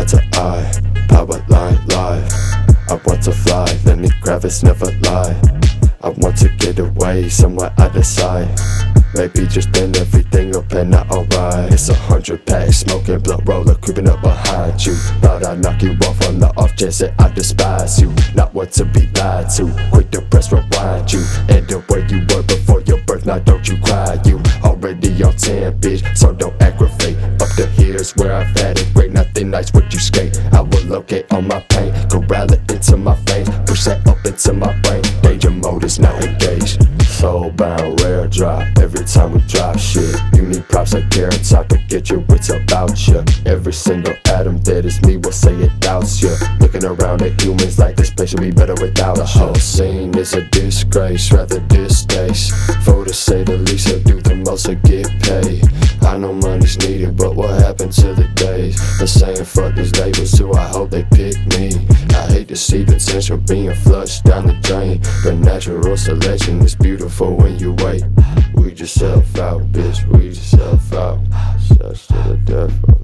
eye to eye, power line live. I want to fly, Lenny Kravitz never lie. I want to get away, somewhere out of sight. Maybe just then everything will plan out alright. It's 100 packs, smoking blunt roller, creeping up behind you. Thought I'd knock you off on the off chance that I despise you. Not one to be lied to, quick to press rewind you. And the way you were before your birth, now don't you cry. You already on 10, bitch, so don't aggravate. Up to here's where I've had it, great, nothing nice would you skate. I will locate all my pain, corral it into my veins, push that up into my brain. Danger mode is now engaged. Soulbound, rare drop, every time we drop shit. You need props like carrots, I could get your wits about ya. Every single atom that is me will say it doubts ya. Looking around at humans like this place should be better without ya. The whole scene is a disgrace, rather distaste. For to say the least, I do the most, I get paid. I know money's needed, but what happened to the days? The saying fuck these labels too, I hope they pick me. I hate to see potential being flushed down the drain, but natural selection is beautiful when you wait. We just self out, bitch, we just self out. Such to the death.